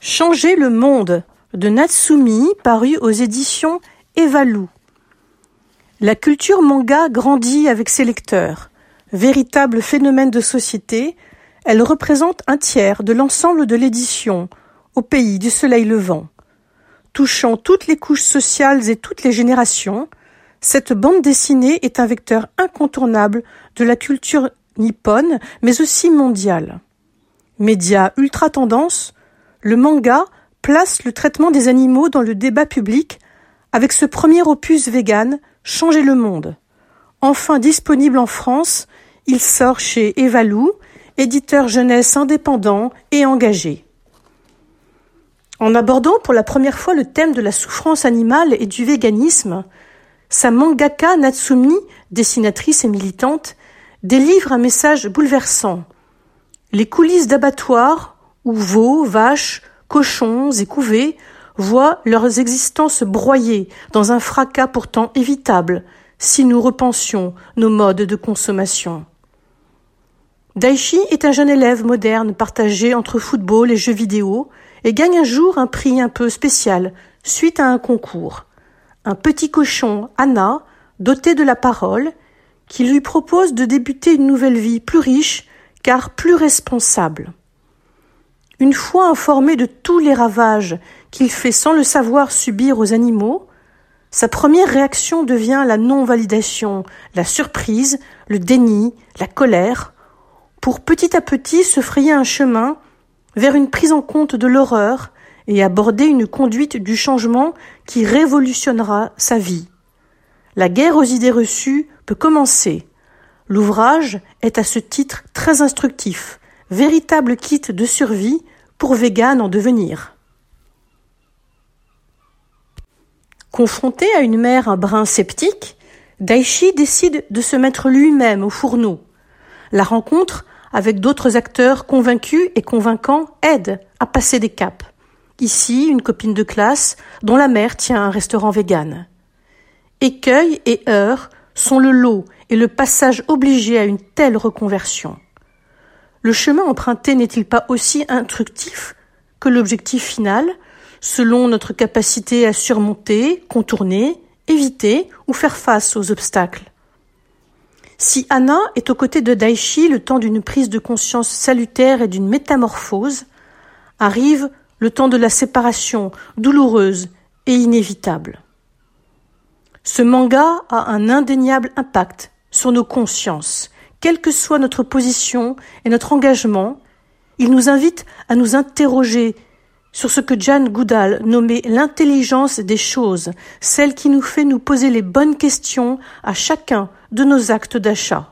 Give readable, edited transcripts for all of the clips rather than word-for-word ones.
Changer le monde de Natsumi, paru aux éditions Evalu. La culture manga grandit avec ses lecteurs. Véritable phénomène de société, elle représente un tiers de l'ensemble de l'édition, au pays du soleil levant. Touchant toutes les couches sociales et toutes les générations, cette bande dessinée est un vecteur incontournable de la culture nippone, mais aussi mondiale. Média ultra tendance, le manga place le traitement des animaux dans le débat public avec ce premier opus vegan, Changer le monde. Enfin disponible en France, il sort chez Evalu, éditeur jeunesse indépendant et engagé. En abordant pour la première fois le thème de la souffrance animale et du véganisme, sa mangaka Natsumi, dessinatrice et militante, délivre un message bouleversant. Les coulisses d'abattoirs où veaux, vaches, cochons et couvées voient leurs existences broyées dans un fracas pourtant évitable si nous repensions nos modes de consommation. Daichi est un jeune élève moderne partagé entre football et jeux vidéo et gagne un jour un prix un peu spécial suite à un concours. Un petit cochon, Anna, doté de la parole, qui lui propose de débuter une nouvelle vie plus riche car plus responsable. Une fois informé de tous les ravages qu'il fait sans le savoir subir aux animaux, sa première réaction devient la non-validation, la surprise, le déni, la colère, pour petit à petit se frayer un chemin vers une prise en compte de l'horreur et aborder une conduite du changement qui révolutionnera sa vie. La guerre aux idées reçues peut commencer. L'ouvrage est à ce titre très instructif, véritable kit de survie pour véganes en devenir. Confronté à une mère un brin sceptique, Daichi décide de se mettre lui-même au fourneau. La rencontre avec d'autres acteurs convaincus et convaincants aide à passer des caps. Ici, une copine de classe dont la mère tient un restaurant vegan. Écueils et heurts sont le lot et le passage obligé à une telle reconversion. Le chemin emprunté n'est-il pas aussi instructif que l'objectif final, selon notre capacité à surmonter, contourner, éviter ou faire face aux obstacles? Si Anna est aux côtés de Daichi le temps d'une prise de conscience salutaire et d'une métamorphose, arrive le temps de la séparation douloureuse et inévitable. Ce manga a un indéniable impact sur nos consciences. Quelle que soit notre position et notre engagement, il nous invite à nous interroger sur ce que Jane Goodall nommait l'intelligence des choses, celle qui nous fait nous poser les bonnes questions à chacun de nos actes d'achat.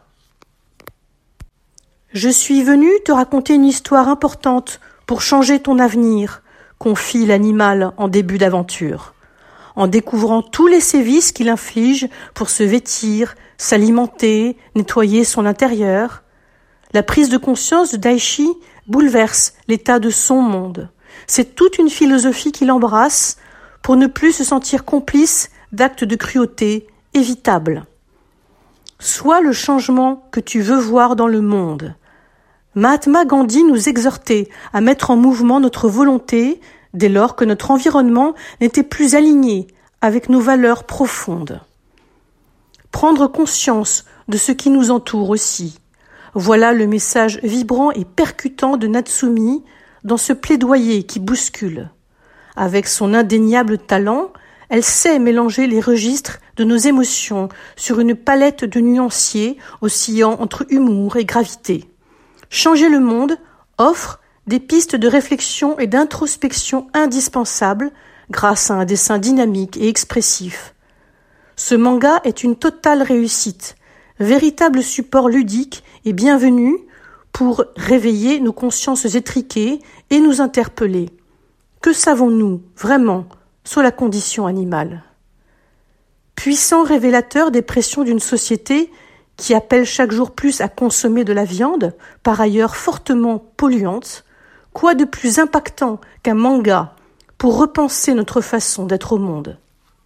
Je suis venue te raconter une histoire importante pour changer ton avenir, confie l'animal en début d'aventure. En découvrant tous les sévices qu'il inflige pour se vêtir, s'alimenter, nettoyer son intérieur, la prise de conscience de Daichi bouleverse l'état de son monde. C'est toute une philosophie qu'il embrasse pour ne plus se sentir complice d'actes de cruauté évitables. Sois le changement que tu veux voir dans le monde. Mahatma Gandhi nous exhortait à mettre en mouvement notre volonté dès lors que notre environnement n'était plus aligné avec nos valeurs profondes. Prendre conscience de ce qui nous entoure aussi. Voilà le message vibrant et percutant de Natsumi dans ce plaidoyer qui bouscule. Avec son indéniable talent, elle sait mélanger les registres de nos émotions sur une palette de nuanciers oscillant entre humour et gravité. Changer le monde offre des pistes de réflexion et d'introspection indispensables grâce à un dessin dynamique et expressif. Ce manga est une totale réussite, véritable support ludique et bienvenu pour réveiller nos consciences étriquées et nous interpeller. Que savons-nous vraiment sur la condition animale? Puissant révélateur des pressions d'une société qui appelle chaque jour plus à consommer de la viande, par ailleurs fortement polluante, quoi de plus impactant qu'un manga pour repenser notre façon d'être au monde?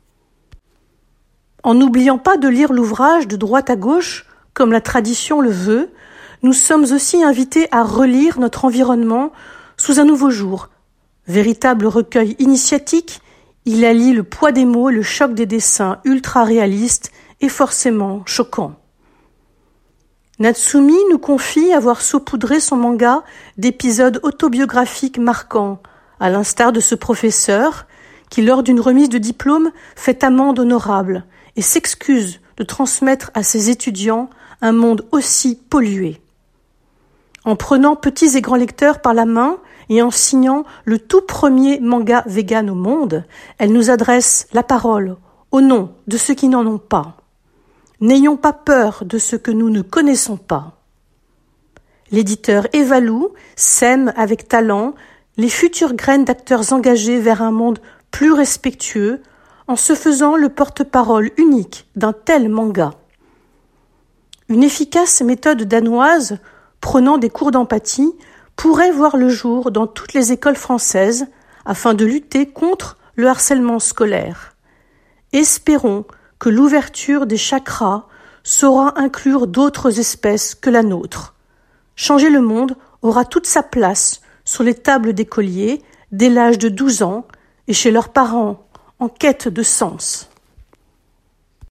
En n'oubliant pas de lire l'ouvrage de droite à gauche, comme la tradition le veut, nous sommes aussi invités à relire notre environnement sous un nouveau jour, Véritable recueil initiatique, il allie le poids des mots et le choc des dessins ultra-réalistes et forcément choquants. Natsumi nous confie avoir saupoudré son manga d'épisodes autobiographiques marquants, à l'instar de ce professeur qui, lors d'une remise de diplôme, fait amende honorable et s'excuse de transmettre à ses étudiants un monde aussi pollué. En prenant petits et grands lecteurs par la main et en signant le tout premier manga vegan au monde, elle nous adresse la parole au nom de ceux qui n'en ont pas. N'ayons pas peur de ce que nous ne connaissons pas. L'éditeur Evalou sème avec talent les futures graines d'acteurs engagés vers un monde plus respectueux en se faisant le porte-parole unique d'un tel manga. Une efficace méthode danoise, prenant des cours d'empathie, pourrait voir le jour dans toutes les écoles françaises afin de lutter contre le harcèlement scolaire. Espérons que l'ouverture des chakras saura inclure d'autres espèces que la nôtre. Changer le monde aura toute sa place sur les tables d'écoliers dès l'âge de 12 ans et chez leurs parents en quête de sens.